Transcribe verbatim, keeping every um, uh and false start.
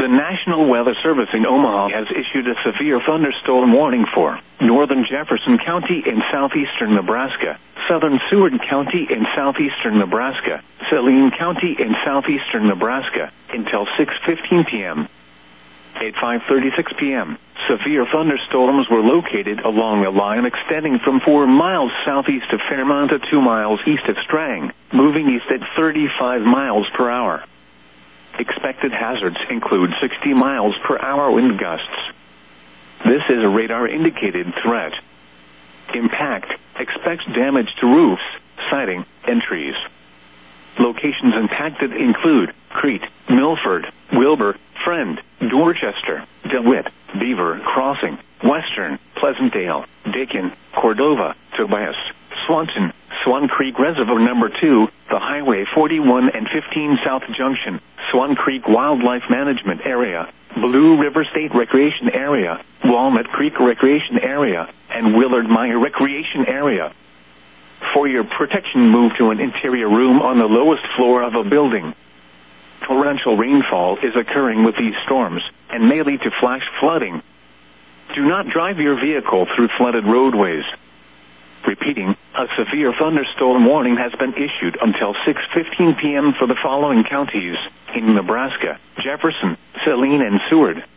The National Weather Service in Omaha has issued a severe thunderstorm warning for northern Jefferson County in southeastern Nebraska, southern Seward County in southeastern Nebraska, Saline County in southeastern Nebraska, until six fifteen p.m. At five thirty-six p.m., severe thunderstorms were located along a line extending from four miles southeast of Fairmont to two miles east of Strang, moving east at thirty-five miles per hour. Expected hazards include sixty miles per hour wind gusts. This is a radar-indicated threat. Impact: expects damage to roofs, siding, and trees. Locations impacted include Crete, Milford, Wilbur, Friend, Dorchester, DeWitt, Beaver Crossing, Western, Pleasantdale, Dakin, Cordova, Tobias, Swanson, Swan Creek Reservoir Number two, the Highway forty-one and fifteen South Junction, Swan Creek Wildlife Management Area, Blue River State Recreation Area, Walnut Creek Recreation Area, and Willard Meyer Recreation Area. For your protection, move to an interior room on the lowest floor of a building. Torrential rainfall is occurring with these storms and may lead to flash flooding. Do not drive your vehicle through flooded roadways. Repeating, a severe thunderstorm warning has been issued until six fifteen p.m. for the following counties in Nebraska: Jefferson, Saline, and Seward.